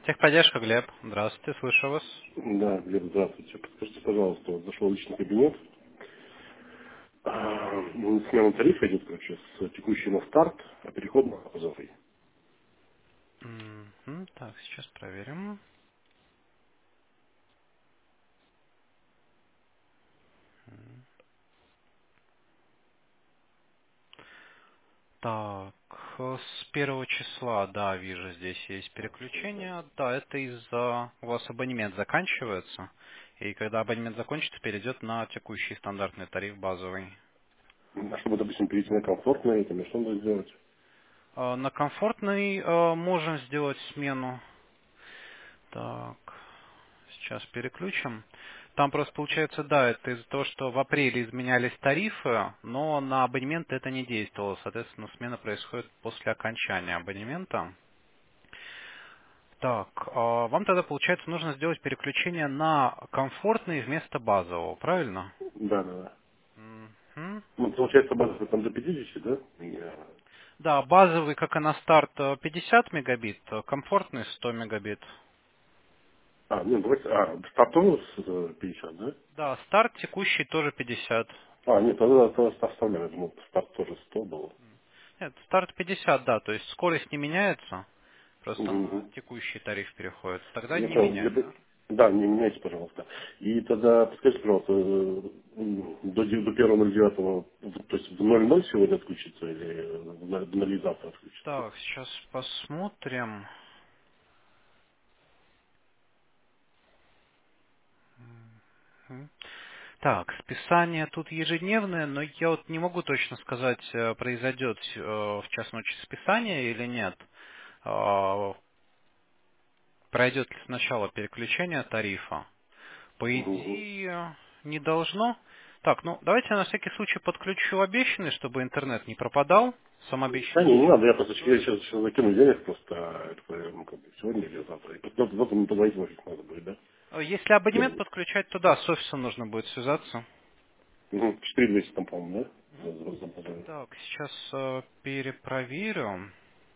Техподдержка, Глеб. Здравствуйте, слышу вас. Да, Глеб, здравствуйте. Подскажите, пожалуйста, вот зашел в личный кабинет. Смена тарифа идет, короче, с текущей на старт, а переход на базовый. Так, сейчас проверим. Так, с первого числа, да, вижу, здесь есть переключение. Да, это из-за у вас абонемент заканчивается. И когда абонемент закончится, перейдет на текущий стандартный тариф базовый. А чтобы, допустим, перейти на комфортное, это мне что надо сделать? На комфортный можем сделать смену. Так, сейчас переключим. Там просто получается, да, это из-за того, что в апреле изменялись тарифы, но на абонемент это не действовало. Соответственно, смена происходит после окончания абонемента. Так, вам тогда, получается, нужно сделать переключение на комфортный вместо базового, правильно? Да, да, да. Мгм. Ну, получается, базовый там до 50, да? Да, базовый, как и на старт, 50 мегабит, комфортный 100 мегабит. Нет, давайте, стартовый с 50, да? Да, старт текущий тоже 50. Нет, тогда оставляем, я думал, старт тоже 100 был. Нет, старт 50, да, то есть скорость не меняется, просто Угу, на угу. текущий тариф переходит. Тогда Я не понял. меняем. Да, не меняйте, пожалуйста. И тогда подскажите, пожалуйста, до 1.09, то есть в 00 сегодня отключится или в 0 завтра отключится? Так, сейчас посмотрим. Мгм. Так, списание тут ежедневное, но я вот не могу точно сказать, произойдет в час ночи списание или нет. А, Пройдет ли сначала переключение тарифа? По Угу. идее, не должно. Так, ну давайте я на всякий случай подключу обещанный, чтобы интернет не пропадал. Сам Да обещанный не сейчас надо, я просто я сброшу. сейчас закину денег просто, как бы сегодня или завтра. И просто завтра мне позвонить в офис надо будет, да? Если абонемент Ну, подключать, то да, с офисом нужно будет связаться. 4200 там, по-моему, да? Мгм. Базовый. Так, сейчас перепроверю.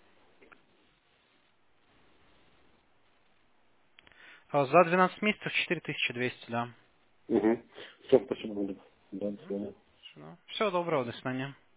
За 12 месяцев 4200, да. Угу. Все, спасибо, Глеб. Да, до свидания. Всего доброго, до свидания.